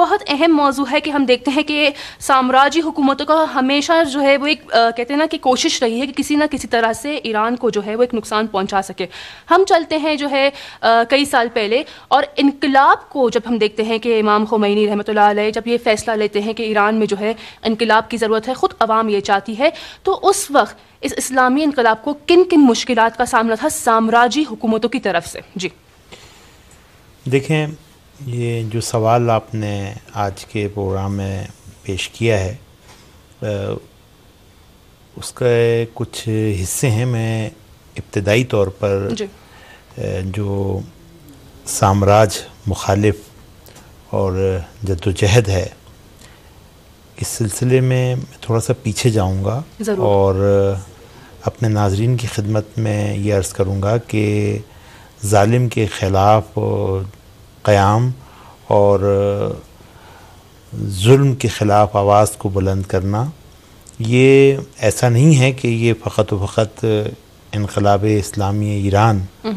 بہت اہم موضوع ہے کہ ہم دیکھتے ہیں کہ سامراجی حکومتوں کا ہمیشہ جو ہے وہ ایک کہتے ہیں نا کہ کوشش رہی ہے کہ کسی نہ کسی طرح سے ایران کو جو ہے وہ ایک نقصان پہنچا سکے. ہم چلتے ہیں جو ہے کئی سال پہلے، اور انقلاب کو جب ہم دیکھتے ہیں کہ امام خمینی رحمۃ اللہ علیہ جب یہ فیصلہ لیتے ہیں کہ ایران میں جو ہے انقلاب کی ضرورت ہے، خود عوام یہ چاہتی ہے، تو اس وقت اس اسلامی انقلاب کو کن کن مشکلات کا سامنا تھا سامراجی حکومتوں کی طرف سے؟ جی دیکھیں، یہ جو سوال آپ نے آج کے پروگرام میں پیش کیا ہے، اس کا کچھ حصے ہیں. میں ابتدائی طور پر جی جو سامراج مخالف اور جدوجہد ہے، اس سلسلے میں تھوڑا سا پیچھے جاؤں گا ضرور. اور اپنے ناظرین کی خدمت میں یہ عرض کروں گا کہ ظالم کے خلاف قیام اور ظلم کے خلاف آواز کو بلند کرنا، یہ ایسا نہیں ہے کہ یہ فقط و فقط انقلاب اسلامی ایران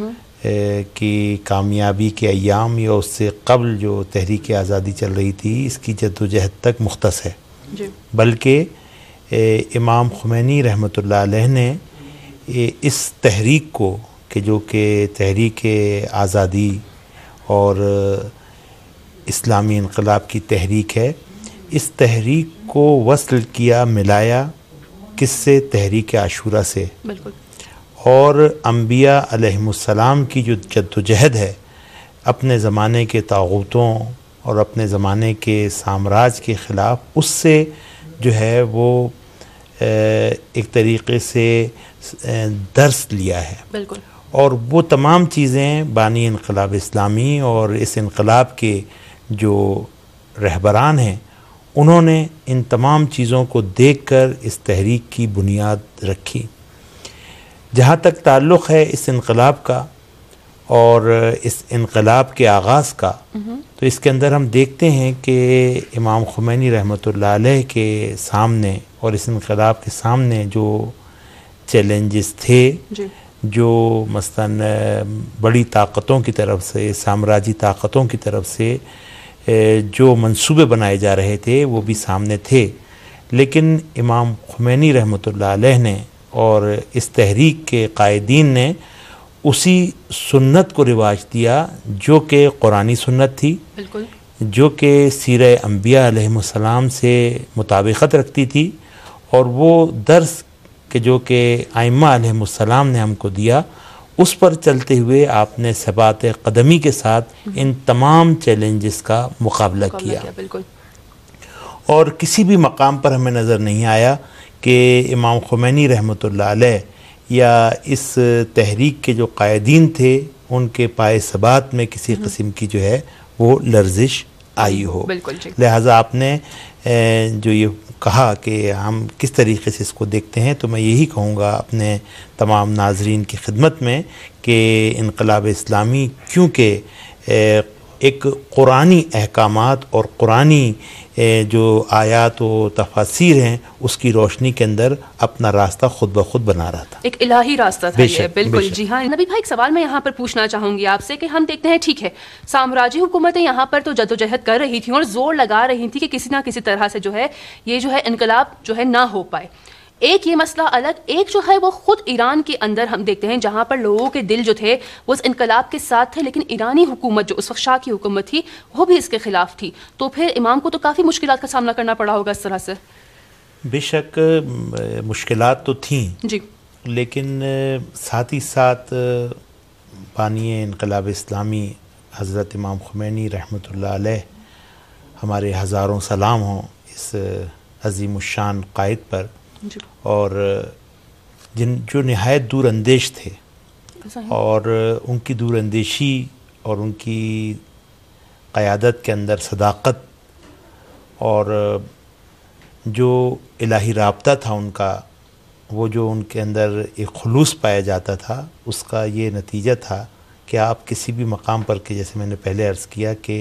کی کامیابی کے ایام یا اس سے قبل جو تحریک آزادی چل رہی تھی اس کی جدوجہد تک مختص ہے، بلکہ امام خمینی رحمۃ اللہ علیہ نے اس تحریک کو کہ جو کہ تحریک آزادی اور اسلامی انقلاب کی تحریک ہے، اس تحریک کو وصل کیا، ملایا کس سے؟ تحریک عاشورہ سے. بالکل. اور انبیاء علیہم السلام کی جو جدوجہد ہے اپنے زمانے کے طاغوتوں اور اپنے زمانے کے سامراج کے خلاف، اس سے جو ہے وہ ایک طریقے سے درس لیا ہے. بالکل. اور وہ تمام چیزیں بانی انقلاب اسلامی اور اس انقلاب کے جو رہبران ہیں، انہوں نے ان تمام چیزوں کو دیکھ کر اس تحریک کی بنیاد رکھی. جہاں تک تعلق ہے اس انقلاب کا اور اس انقلاب کے آغاز کا، تو اس کے اندر ہم دیکھتے ہیں کہ امام خمینی رحمۃ اللہ علیہ کے سامنے اور اس انقلاب کے سامنے جو چیلنجز تھے، جو مثلاً بڑی طاقتوں کی طرف سے، سامراجی طاقتوں کی طرف سے جو منصوبے بنائے جا رہے تھے وہ بھی سامنے تھے، لیکن امام خمینی رحمۃ اللہ علیہ نے اور اس تحریک کے قائدین نے اسی سنت کو رواج دیا جو کہ قرآنی سنت تھی، بالکل، جو کہ سیرہ انبیاء علیہم السلام سے مطابقت رکھتی تھی، اور وہ درس کہ جو کہ ائمہ علیہم السلام نے ہم کو دیا، اس پر چلتے ہوئے آپ نے ثبات قدمی کے ساتھ ان تمام چیلنجز کا مقابلہ کیا. بالکل. اور کسی بھی مقام پر ہمیں نظر نہیں آیا کہ امام خمینی رحمۃ اللہ علیہ یا اس تحریک کے جو قائدین تھے ان کے پائے ثبات میں کسی قسم کی جو ہے وہ لرزش آئی ہو. بالکل. لہٰذا آپ نے جو یہ کہا کہ ہم کس طریقے سے اس کو دیکھتے ہیں، تو میں یہی کہوں گا اپنے تمام ناظرین کی خدمت میں کہ انقلاب اسلامی کیونکہ ایک قرآنی احکامات اور قرآنی جو آیات و تفاسیر ہیں اس کی روشنی کے اندر اپنا راستہ خود بخود بنا رہا تھا، ایک الہی راستہ تھا یہ. بالکل. بے جی ہاں نبی بھائی، ایک سوال میں یہاں پر پوچھنا چاہوں گی آپ سے کہ ہم دیکھتے ہیں ٹھیک ہے سامراجی حکومتیں یہاں پر تو جدوجہد کر رہی تھیں اور زور لگا رہی تھیں کہ کسی نہ کسی طرح سے جو ہے یہ جو ہے انقلاب جو ہے نہ ہو پائے. ایک یہ مسئلہ الگ، ایک جو ہے وہ خود ایران کے اندر ہم دیکھتے ہیں جہاں پر لوگوں کے دل جو تھے وہ اس انقلاب کے ساتھ تھے، لیکن ایرانی حکومت جو اس وقت شاہ کی حکومت تھی وہ بھی اس کے خلاف تھی. تو پھر امام کو تو کافی مشکلات کا سامنا کرنا پڑا ہوگا اس طرح سے. بے شک مشکلات تو تھیں جی، لیکن ساتھ ہی ساتھ بانی انقلاب اسلامی حضرت امام خمینی رحمۃ اللہ علیہ، ہمارے ہزاروں سلام ہوں اس عظیم الشان قائد پر، اور جو نہایت دور اندیش تھے، اور ان کی دور اندیشی اور ان کی قیادت کے اندر صداقت اور جو الہی رابطہ تھا ان کا، وہ جو ان کے اندر ایک خلوص پایا جاتا تھا، اس کا یہ نتیجہ تھا کہ آپ کسی بھی مقام پر کہ جیسے میں نے پہلے عرض کیا کہ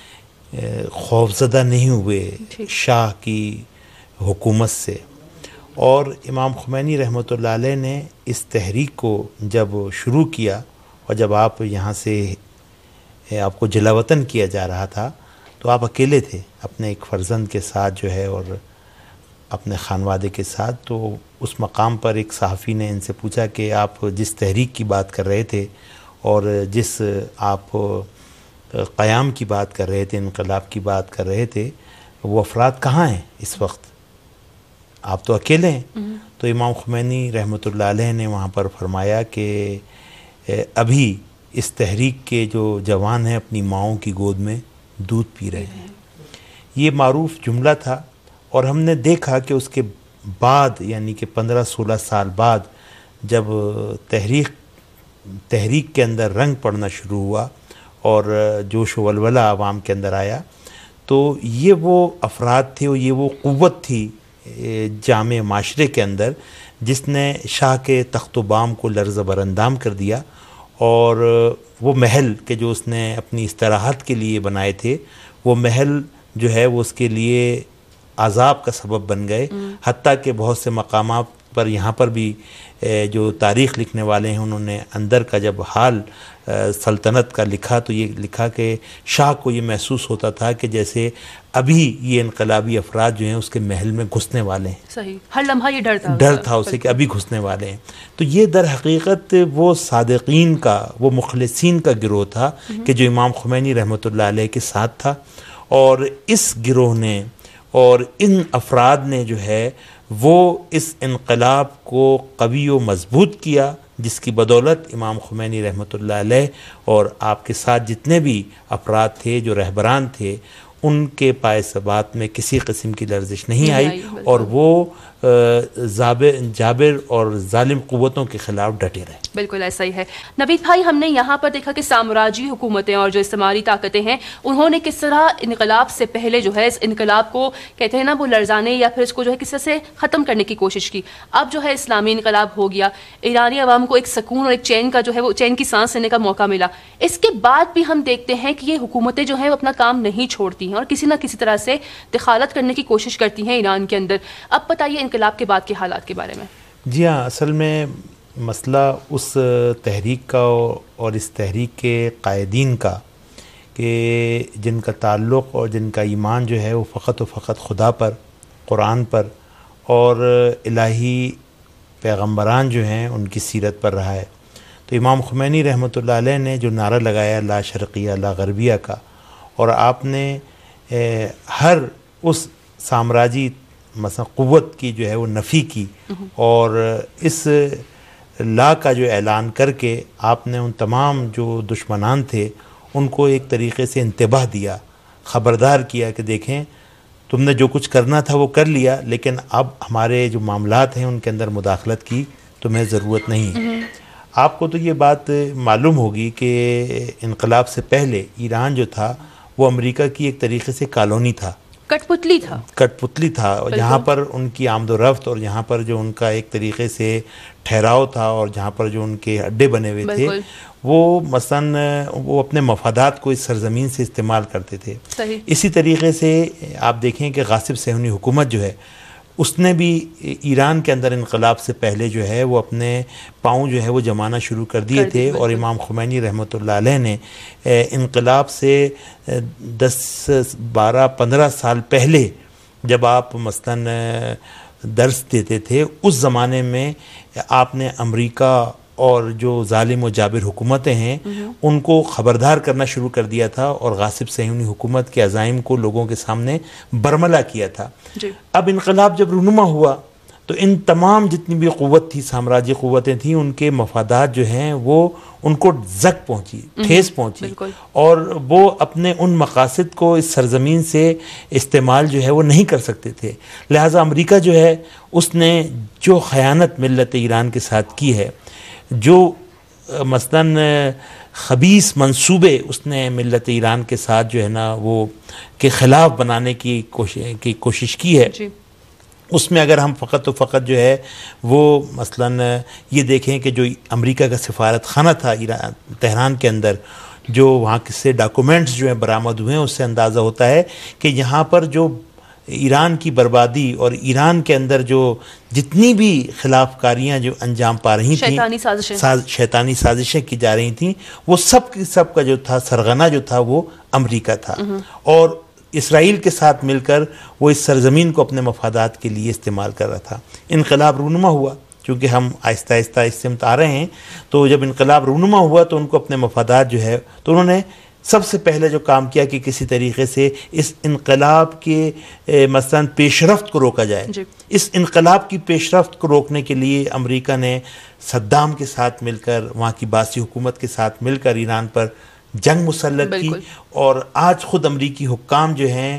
خوفزدہ نہیں ہوئے شاہ کی حکومت سے. اور امام خمینی رحمۃ اللہ علیہ نے اس تحریک کو جب شروع کیا اور جب آپ یہاں سے آپ کو جلا وطن کیا جا رہا تھا، تو آپ اکیلے تھے اپنے ایک فرزند کے ساتھ جو ہے اور اپنے خانوادے کے ساتھ. تو اس مقام پر ایک صحافی نے ان سے پوچھا کہ آپ جس تحریک کی بات کر رہے تھے اور جس آپ قیام کی بات کر رہے تھے, انقلاب کی بات کر رہے تھے, وہ افراد کہاں ہیں اس وقت؟ آپ تو اکیلے ہیں. تو امام خمینی رحمۃ اللہ علیہ نے وہاں پر فرمایا کہ ابھی اس تحریک کے جو جوان ہیں اپنی ماؤں کی گود میں دودھ پی رہے ہیں. یہ معروف جملہ تھا اور ہم نے دیکھا کہ اس کے بعد یعنی کہ 15-16 سال بعد جب تحریک کے اندر رنگ پڑنا شروع ہوا اور جوش و ولولہ عوام کے اندر آیا, تو یہ وہ افراد تھے اور یہ وہ قوت تھی جامع معاشرے کے اندر جس نے شاہ کے تخت و بام کو لرز براندام کر دیا, اور وہ محل کہ جو اس نے اپنی استراحت کے لیے بنائے تھے, وہ محل جو ہے وہ اس کے لیے عذاب کا سبب بن گئے. حتیٰ کہ بہت سے مقامات پر یہاں پر بھی جو تاریخ لکھنے والے ہیں انہوں نے اندر کا جب حال سلطنت کا لکھا تو یہ لکھا کہ شاہ کو یہ محسوس ہوتا تھا کہ جیسے ابھی یہ انقلابی افراد جو ہیں اس کے محل میں گھسنے والے ہیں. صحیح, ہر لمحہ یہ ڈر تھا اسے کہ ابھی گھسنے والے ہیں. تو یہ در حقیقت وہ صادقین کا, وہ مخلصین کا گروہ تھا کہ جو امام خمینی رحمۃ اللہ علیہ کے ساتھ تھا, اور اس گروہ نے اور ان افراد نے جو ہے وہ اس انقلاب کو قوی و مضبوط کیا, جس کی بدولت امام خمینی رحمۃ اللہ علیہ اور آپ کے ساتھ جتنے بھی افراد تھے جو رہبران تھے ان کے پائے ثبات میں کسی قسم کی لرزش نہیں آئی, اور وہ جابر اور ظالم قوتوں کے خلاف ڈٹے رہے. بالکل ایسا ہی ہے. نوید بھائی, ہم نے یہاں پر دیکھا کہ سامراجی حکومتیں اور جو استعماری طاقتیں ہیں انہوں نے کس طرح انقلاب سے پہلے جو ہے اس انقلاب کو کہتے ہیں نا وہ لرزانے یا پھر اس کو جو ہے کس طرح سے ختم کرنے کی کوشش کی. اب جو ہے اسلامی انقلاب ہو گیا, ایرانی عوام کو ایک سکون اور ایک چین کا جو ہے وہ چین کی سانس لینے کا موقع ملا. اس کے بعد بھی ہم دیکھتے ہیں کہ یہ حکومتیں جو ہیں وہ اپنا کام نہیں چھوڑتی ہیں اور کسی نہ کسی طرح سے دخالت کرنے کی کوشش کرتی ہیں ایران کے اندر. اب بتائیے انقلاب کے بعد کے حالات کے بارے میں. جی ہاں, اصل میں مسئلہ اس تحریک کا اور اس تحریک کے قائدین کا کہ جن کا تعلق اور جن کا ایمان جو ہے وہ فقط و فقط خدا پر, قرآن پر اور الہی پیغمبران جو ہیں ان کی سیرت پر رہا ہے. تو امام خمینی رحمۃ اللہ علیہ نے جو نعرہ لگایا لا شرقیہ لا غربیہ کا, اور آپ نے ہر اس سامراجی مثلا قوت کی جو ہے وہ نفی کی, اور اس لا کا جو اعلان کر کے آپ نے ان تمام جو دشمنان تھے ان کو ایک طریقے سے انتباہ دیا, خبردار کیا کہ دیکھیں تم نے جو کچھ کرنا تھا وہ کر لیا, لیکن اب ہمارے جو معاملات ہیں ان کے اندر مداخلت کی تمہیں ضرورت نہیں. آپ کو تو یہ بات معلوم ہوگی کہ انقلاب سے پہلے ایران جو تھا وہ امریکہ کی ایک طریقے سے کالونی تھا, کٹ پتلی تھا, جہاں پر ان کی آمد و رفت اور جہاں پر جو ان کا ایک طریقے سے ٹھہراؤ تھا اور جہاں پر جو ان کے اڈے بنے ہوئے تھے وہ مثلاً وہ اپنے مفادات کو اس سرزمین سے استعمال کرتے تھے. اسی طریقے سے آپ دیکھیں کہ غاصب صہیونی حکومت جو ہے اس نے بھی ایران کے اندر انقلاب سے پہلے جو ہے وہ اپنے پاؤں جو ہے وہ جمانا شروع کر دیے تھے, اور امام خمینی رحمۃ اللہ علیہ نے انقلاب سے 10-12-15 سال پہلے جب آپ مثلاً درس دیتے تھے اس زمانے میں آپ نے امریکہ اور جو ظالم و جابر حکومتیں ہیں ان کو خبردار کرنا شروع کر دیا تھا اور غاصب صہیونی حکومت کے عزائم کو لوگوں کے سامنے برملا کیا تھا. اب انقلاب جب رونما ہوا تو ان تمام جتنی بھی قوت تھی, سامراجی قوتیں تھیں, ان کے مفادات جو ہیں وہ ان کو زک پہنچی, ٹھیس پہنچی, اور وہ اپنے ان مقاصد کو اس سرزمین سے استعمال جو ہے وہ نہیں کر سکتے تھے. لہٰذا امریکہ جو ہے اس نے جو خیانت ملت ایران کے ساتھ کی ہے, جو مثلاً خبیث منصوبے اس نے ملت ایران کے ساتھ جو ہے نا وہ کے خلاف بنانے کی کوشش کی ہے, اس میں اگر ہم فقط و فقط جو ہے وہ مثلاً یہ دیکھیں کہ جو امریکہ کا سفارت خانہ تھا تہران کے اندر, جو وہاں سے ڈاکومنٹس جو ہیں برآمد ہوئے ہیں اس سے اندازہ ہوتا ہے کہ یہاں پر جو ایران کی بربادی اور ایران کے اندر جو جتنی بھی خلاف کاریاں جو انجام پا رہی تھیں, شیطانی سازشیں کی جا رہی تھیں, وہ سب کا جو تھا سرغنہ جو تھا وہ امریکہ تھا. اور اسرائیل کے ساتھ مل کر وہ اس سرزمین کو اپنے مفادات کے لیے استعمال کر رہا تھا. انقلاب رونما ہوا، چونکہ ہم آہستہ آہستہ اس سمت آ رہے ہیں، تو جب انقلاب رونما ہوا تو ان کو اپنے مفادات جو ہے، تو انہوں نے سب سے پہلے جو کام کیا کہ کسی طریقے سے اس انقلاب کے مثلا پیش رفت کو روکا جائے. اس انقلاب کی پیش رفت کو روکنے کے لیے امریکہ نے صدام کے ساتھ مل کر، وہاں کی باسی حکومت کے ساتھ مل کر ایران پر جنگ مسلط کی. اور آج خود امریکی حکام جو ہیں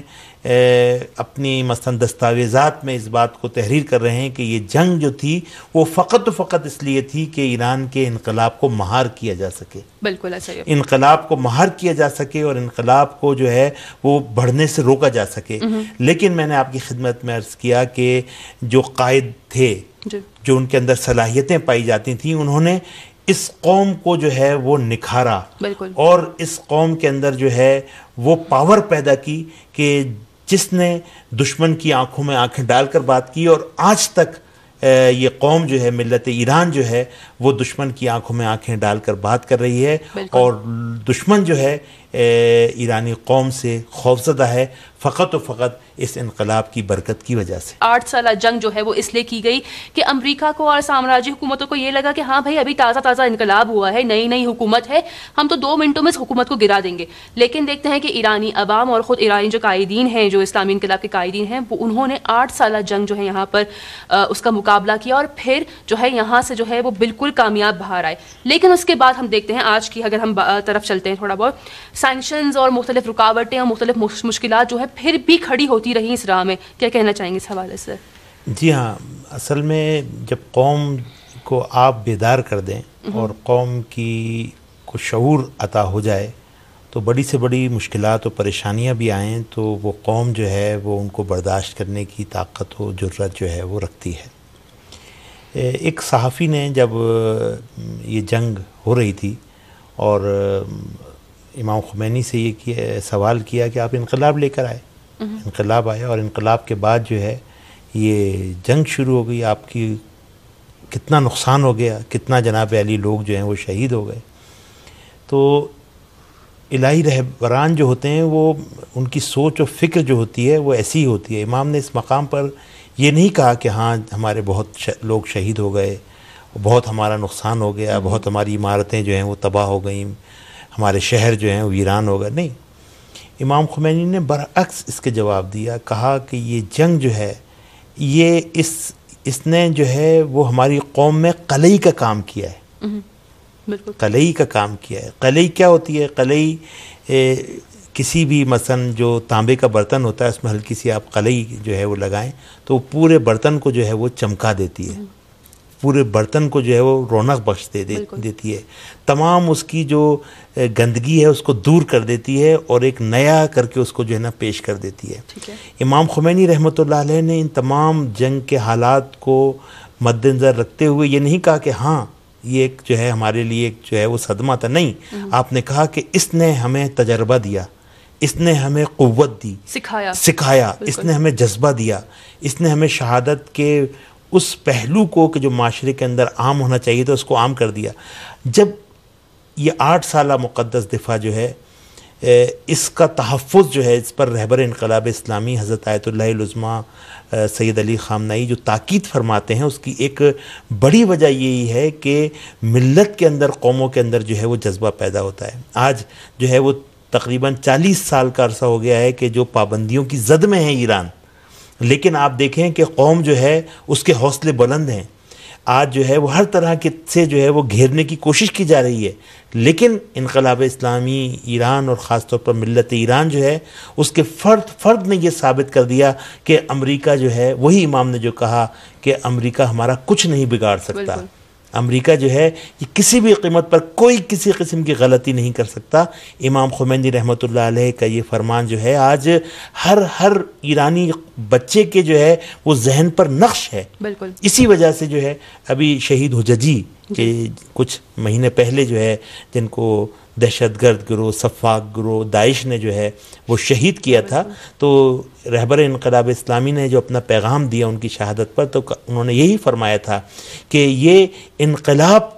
اپنی مثلا دستاویزات میں اس بات کو تحریر کر رہے ہیں کہ یہ جنگ جو تھی وہ فقط و فقط اس لیے تھی کہ ایران کے انقلاب کو مہار کیا جا سکے. بالکل ایسا ہی، انقلاب کو مہار کیا جا سکے اور انقلاب کو جو ہے وہ بڑھنے سے روکا جا سکے. لیکن میں نے آپ کی خدمت میں عرض کیا کہ جو قائد تھے، جو ان کے اندر صلاحیتیں پائی جاتی تھیں، انہوں نے اس قوم کو جو ہے وہ نکھارا اور اس قوم کے اندر جو ہے وہ پاور پیدا کی کہ جس نے دشمن کی آنکھوں میں آنکھیں ڈال کر بات کی. اور آج تک یہ قوم جو ہے، ملت ایران جو ہے، وہ دشمن کی آنکھوں میں آنکھیں ڈال کر بات کر رہی ہے. اور دشمن جو ہے ایرانی قوم سے خوفزدہ ہے فقط و فقط اس انقلاب کی برکت کی وجہ سے. 8 سالہ جنگ جو ہے وہ اس لیے کی گئی کہ امریکہ کو اور سامراجی حکومتوں کو یہ لگا کہ ہاں بھائی ابھی تازہ تازہ انقلاب ہوا ہے، نئی نئی حکومت ہے، ہم تو 2 منٹوں میں اس حکومت کو گرا دیں گے. لیکن دیکھتے ہیں کہ ایرانی عوام اور خود ایرانی جو قائدین ہیں، جو اسلامی انقلاب کے قائدین ہیں، وہ انہوں نے 8 سالہ جنگ جو ہے یہاں پر اس کا مقابلہ کیا اور پھر جو ہے یہاں سے جو ہے وہ بالکل کامیاب باہر آئے. لیکن اس کے بعد ہم دیکھتے ہیں آج کی، اگر ہم طرف چلتے ہیں تھوڑا بہت، سینکشنز اور مختلف رکاوٹیں اور مختلف مشکلات جو ہے پھر بھی کھڑی ہوتی رہی اس راہ میں. کیا کہنا چاہیں گے اس حوالے سے؟ جی ہاں، اصل میں جب قوم کو آپ بیدار کر دیں اور قوم کی کو شعور عطا ہو جائے تو بڑی سے بڑی مشکلات و پریشانیاں بھی آئیں تو وہ قوم جو ہے وہ ان کو برداشت کرنے کی طاقت و جرأت جو ہے وہ رکھتی ہے. ایک صحافی نے جب یہ جنگ ہو رہی تھی اور امام خمینی سے یہ سوال کیا کہ آپ انقلاب لے کر آئے، انقلاب آیا اور انقلاب کے بعد جو ہے یہ جنگ شروع ہو گئی، آپ کی کتنا نقصان ہو گیا، کتنا جناب علی لوگ جو ہیں وہ شہید ہو گئے. تو الہی رہبران جو ہوتے ہیں وہ ان کی سوچ و فکر جو ہوتی ہے وہ ایسی ہی ہوتی ہے. امام نے اس مقام پر یہ نہیں کہا کہ ہاں ہمارے بہت لوگ شہید ہو گئے، بہت ہمارا نقصان ہو گیا، بہت ہماری عمارتیں جو ہیں وہ تباہ ہو گئیں، ہمارے شہر جو ہیں وہ ویران ہو گئے. نہیں، امام خمینی نے برعکس اس کے جواب دیا، کہا کہ یہ جنگ جو ہے یہ اس نے جو ہے وہ ہماری قوم میں قلعی کا کام کیا ہے. قلعی کا کام کیا ہے. قلعی کیا ہوتی ہے؟ قلعی کسی بھی مثلا جو تانبے کا برتن ہوتا ہے اس میں ہلکی سی آپ قلعی جو ہے وہ لگائیں تو پورے برتن کو جو ہے وہ چمکا دیتی ہے، پورے برتن کو جو ہے وہ رونق بخش دیتی ہے، تمام اس کی جو گندگی ہے اس کو دور کر دیتی ہے اور ایک نیا کر کے اس کو جو ہے نا پیش کر دیتی ہے. امام خمینی رحمۃ اللہ علیہ نے ان تمام جنگ کے حالات کو مد نظر رکھتے ہوئے یہ نہیں کہا کہ ہاں یہ ایک جو ہے ہمارے لیے ایک جو ہے وہ صدمہ تھا. نہیں، آپ نے کہا کہ اس نے ہمیں تجربہ دیا، اس نے ہمیں قوت دی، سکھایا، اس نے ہمیں جذبہ دیا، اس نے ہمیں شہادت کے اس پہلو کو کہ جو معاشرے کے اندر عام ہونا چاہیے تھا اس کو عام کر دیا. جب یہ 8 سالہ مقدس دفاع جو ہے اس کا تحفظ جو ہے اس پر رہبر انقلاب اسلامی حضرت آیت اللہ العظمیٰ سید علی خامنہئی جو تاکید فرماتے ہیں، اس کی ایک بڑی وجہ یہی ہے کہ ملت کے اندر، قوموں کے اندر جو ہے وہ جذبہ پیدا ہوتا ہے. آج جو ہے وہ تقریباً 40 سال کا عرصہ ہو گیا ہے کہ جو پابندیوں کی زد میں ہے ایران، لیکن آپ دیکھیں کہ قوم جو ہے اس کے حوصلے بلند ہیں. آج جو ہے وہ ہر طرح کے سے جو ہے وہ گھیرنے کی کوشش کی جا رہی ہے، لیکن انقلاب اسلامی ایران اور خاص طور پر ملت ایران جو ہے اس کے فرد نے یہ ثابت کر دیا کہ امریکہ جو ہے، وہی امام نے جو کہا کہ امریکہ ہمارا کچھ نہیں بگاڑ سکتا. امریکہ جو ہے یہ کسی بھی قیمت پر کوئی کسی قسم کی غلطی نہیں کر سکتا. امام خمینی رحمۃ اللہ علیہ کا یہ فرمان جو ہے آج ہر ایرانی بچے کے جو ہے وہ ذہن پر نقش ہے. بالکل اسی وجہ سے جو ہے ابھی شہید حججی کہ کچھ مہینے پہلے جو ہے جن کو دہشت گرد گروہ، صفاق گروہ، داعش نے جو ہے وہ شہید کیا تھا، تو رہبر انقلاب اسلامی نے جو اپنا پیغام دیا ان کی شہادت پر، تو انہوں نے یہی فرمایا تھا کہ یہ انقلاب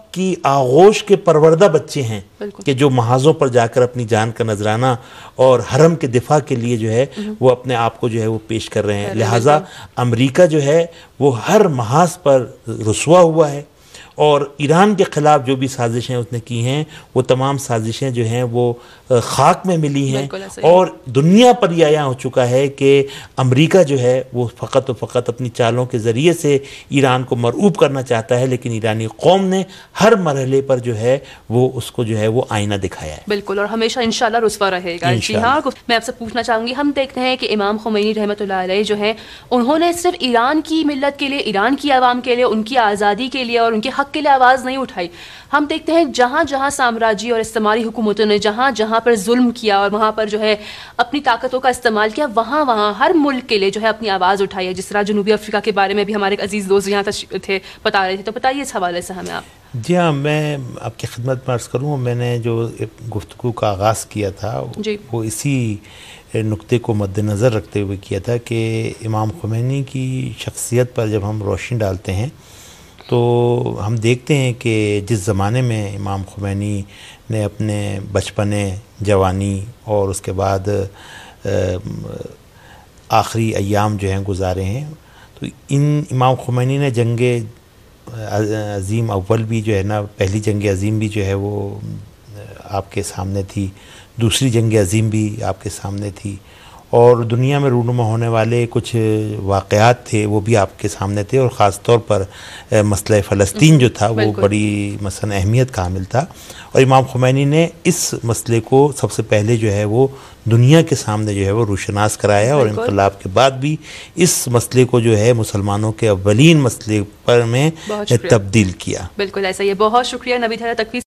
کی آغوش کے پروردہ بچے ہیں بالکل. کہ جو محاذوں پر جا کر اپنی جان کا نذرانہ اور حرم کے دفاع کے لیے جو ہے وہ اپنے آپ کو جو ہے وہ پیش کر رہے ہیں. لہٰذا امریکہ جو ہے وہ ہر محاذ پر رسوا ہوا ہے، اور ایران کے خلاف جو بھی سازشیں اس نے کی ہیں وہ تمام سازشیں جو ہیں وہ خاک میں ملی ہیں. اور دنیا پر یہ عیاں ہو چکا ہے کہ امریکہ جو ہے وہ فقط و فقط اپنی چالوں کے ذریعے سے ایران کو مرعوب کرنا چاہتا ہے، لیکن ایرانی قوم نے ہر مرحلے پر جو ہے وہ اس کو جو ہے وہ آئینہ دکھایا ہے. بالکل، اور ہمیشہ انشاءاللہ رسوا رہے گا. جی ہاں، میں آپ سے پوچھنا چاہوں گی، ہم دیکھتے ہیں کہ امام خمینی رحمۃ اللہ علیہ جو ہیں انہوں نے صرف ایران کی ملت کے لیے، ایران کی عوام کے لیے، ان کی آزادی کے لیے اور ان کے حق کے لیے آواز نہیں اٹھائی. ہم دیکھتے ہیں جہاں جہاں سامراجی اور استعماری حکومتوں نے جہاں جہاں پر ظلم کیا اور وہاں پر جو ہے اپنی طاقتوں کا استعمال کیا، وہاں وہاں ہر ملک کے لیے جو ہے اپنی آواز اٹھائی ہے. جس طرح جنوبی افریقہ کے بارے میں بھی ہمارے ایک عزیز دوست یہاں تھے بتا رہے تھے، تو بتائیے اس حوالے سے ہمیں آپ. جی ہاں، میں آپ کی خدمت میں عرض کروں، میں نے جو گفتگو کا آغاز کیا تھا وہ اسی نقطے کو مد نظر رکھتے ہوئے کیا تھا کہ امام خمینی کی شخصیت پر جب ہم روشنی ڈالتے ہیں تو ہم دیکھتے ہیں کہ جس زمانے میں امام خمینی نے اپنے بچپنے، جوانی اور اس کے بعد آخری ایام جو ہیں گزارے ہیں، تو ان امام خمینی نے جنگ عظیم اول بھی جو ہے نا، پہلی جنگ عظیم بھی جو ہے وہ آپ کے سامنے تھی، دوسری جنگ عظیم بھی آپ کے سامنے تھی، اور دنیا میں رونما ہونے والے کچھ واقعات تھے وہ بھی آپ کے سامنے تھے، اور خاص طور پر مسئلہ فلسطین جو تھا وہ بڑی مثلا اہمیت کا حامل تھا. اور امام خمینی نے اس مسئلے کو سب سے پہلے جو ہے وہ دنیا کے سامنے جو ہے وہ روشناس کرایا، اور انقلاب کے بعد بھی اس مسئلے کو جو ہے مسلمانوں کے اولین مسئلے پر میں تبدیل کیا. بالکل ایسا ہی ہے. بہت شکریہ نوید حیدر تقوی